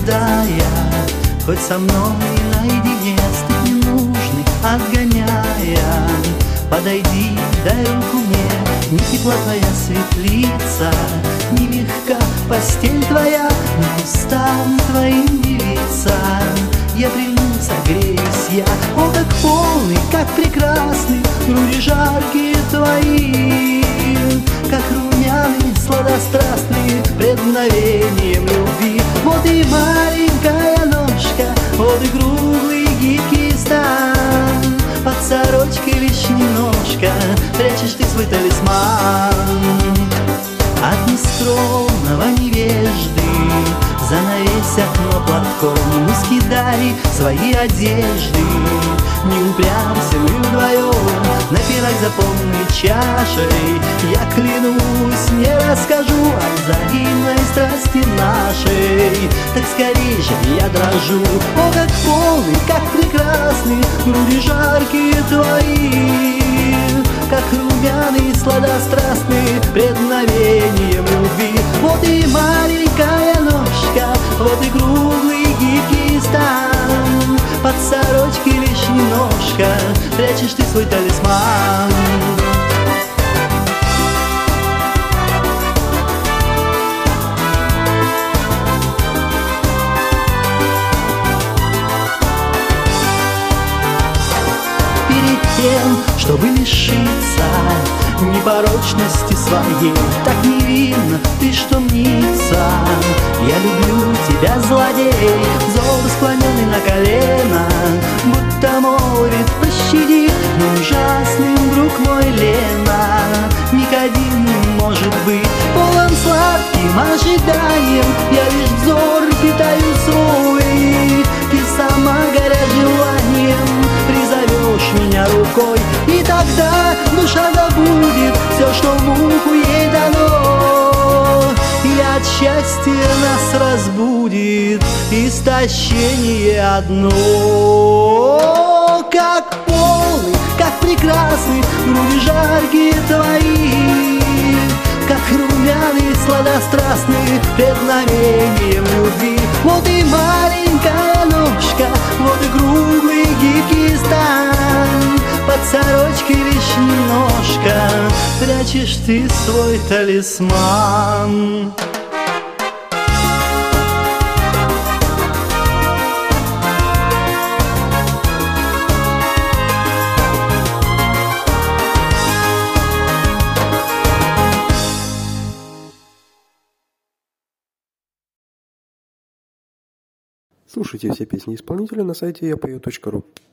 ожидая, хоть со мной наедине стыд ненужный отгоняя. Подойди, дай руку мне, не тепла твоя светлица, не мягка постель твоя, не устам твоим девица. Я прильну, согреюсь я, о, как полный, как прекрасный, груди жаркие твои, как румяные, сладострастные, пред мгновением любви. Вот и маленькая ножка, вот и круглый гибкий стан, под сорочкой лишь немножко прячешь ты свой талисман. От нескромного невежды занавесь окно платком, не скидай свои одежды, не упрямся, мы вдвоем напирать за полной чашей. Я клянусь, не расскажу о взаимной страсти нашей, так скорей же я дрожу. О, как полный, как прекрасный, груди жаркие твои, как румяные, сладострастные, пред мгновением любви. Вот и маленькая ножка, вот и круглый гибкий стан, под сорочкой лишь немножко прячешь ты свой талисман. Перед тем, чтобы лишиться непорочности своей, так невинно ты, что мнится, я люблю тебя, злодей. Взор склоненный на колено, будто молвит пощади, но ужасным, друг мой, Лена, миг один может быть полон сладким ожиданием. Я лишь взор питаю свой, ты сама, горя желанием, призовешь меня рукой, и тогда душа забудет все, что в муку ей дано, и от счастья нас разбудит истощение одно. Как полный, как прекрасный, груди жаркие твои, как румяные, сладострастные, пред мгновением любви. Вот и маленькая ножка, вот и круглый гибкий стан, под сорочкой лишь немножко прячешь ты свой талисман. Слушайте все песни исполнителя на сайте yapoe.ru.